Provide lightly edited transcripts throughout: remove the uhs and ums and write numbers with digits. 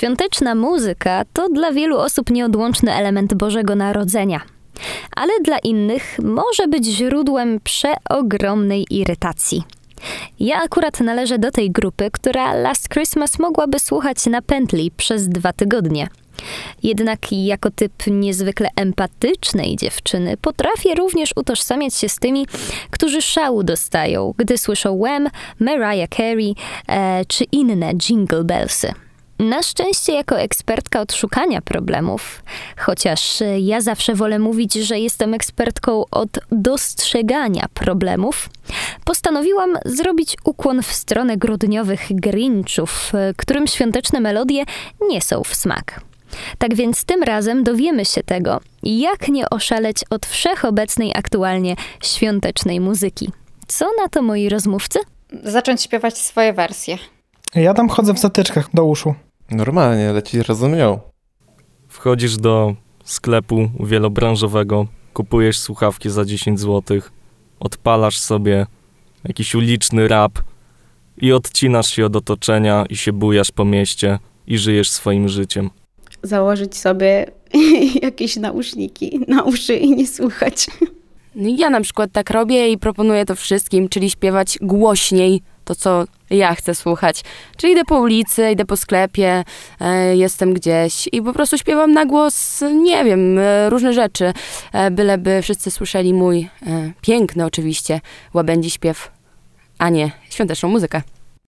Świąteczna muzyka to dla wielu osób nieodłączny element Bożego Narodzenia, ale dla innych może być źródłem przeogromnej irytacji. Ja akurat należę do tej grupy, która Last Christmas mogłaby słuchać na pętli przez 2 tygodnie. Jednak jako typ niezwykle empatycznej dziewczyny potrafię również utożsamiać się z tymi, którzy szału dostają, gdy słyszą Wham, Mariah Carey czy inne Jingle Bellsy. Na szczęście jako ekspertka od szukania problemów, chociaż ja zawsze wolę mówić, że jestem ekspertką od dostrzegania problemów, postanowiłam zrobić ukłon w stronę grudniowych Grinchów, którym świąteczne melodie nie są w smak. Tak więc tym razem dowiemy się tego, jak nie oszaleć od wszechobecnej aktualnie świątecznej muzyki. Co na to moi rozmówcy? Zacząć śpiewać swoje wersje. Ja tam chodzę w zatyczkach do uszu. Normalnie, ale ci rozumiał. Wchodzisz do sklepu wielobranżowego, kupujesz słuchawki za 10 zł, odpalasz sobie jakiś uliczny rap i odcinasz się od otoczenia i się bujasz po mieście i żyjesz swoim życiem. Założyć sobie jakieś nauszniki na uszy i nie słuchać. No ja na przykład tak robię i proponuję to wszystkim, czyli śpiewać głośniej to, co ja chcę słuchać. Czyli idę po ulicy, idę po sklepie, jestem gdzieś i po prostu śpiewam na głos, nie wiem, różne rzeczy, byleby wszyscy słyszeli mój piękny oczywiście łabędzi śpiew, a nie świąteczną muzykę.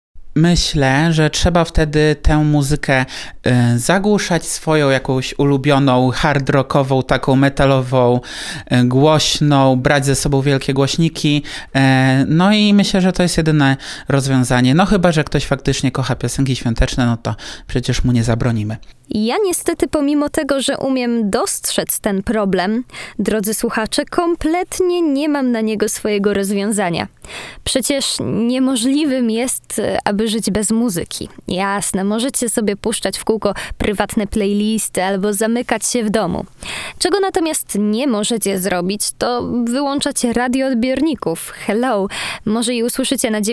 Myślę, że trzeba wtedy tę muzykę zagłuszać swoją jakąś ulubioną, hard rockową, taką metalową, głośną, brać ze sobą wielkie głośniki. No i myślę, że to jest jedyne rozwiązanie. No chyba, że ktoś faktycznie kocha piosenki świąteczne, no to przecież mu nie zabronimy. Ja niestety pomimo tego, że umiem dostrzec ten problem, drodzy słuchacze, kompletnie nie mam na niego swojego rozwiązania. Przecież niemożliwym jest, aby żyć bez muzyki. Jasne, możecie sobie puszczać w kółko prywatne playlisty albo zamykać się w domu. Czego natomiast nie możecie zrobić, to wyłączać radioodbiorników. Hello, może i usłyszycie na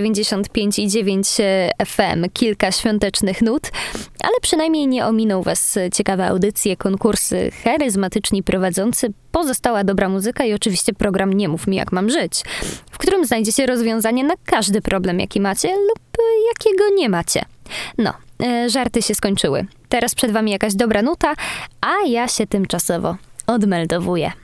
95,9 FM kilka świątecznych nut, ale przynajmniej nie ominą was ciekawe audycje, konkursy, charyzmatyczni prowadzący, pozostała dobra muzyka i oczywiście program Nie mów mi jak mam żyć, w którym znajdziecie rozwiązanie na każdy problem, jaki macie lub jakiego nie macie. No, żarty się skończyły. Teraz przed wami jakaś dobra nuta, a ja się tymczasowo odmeldowuję.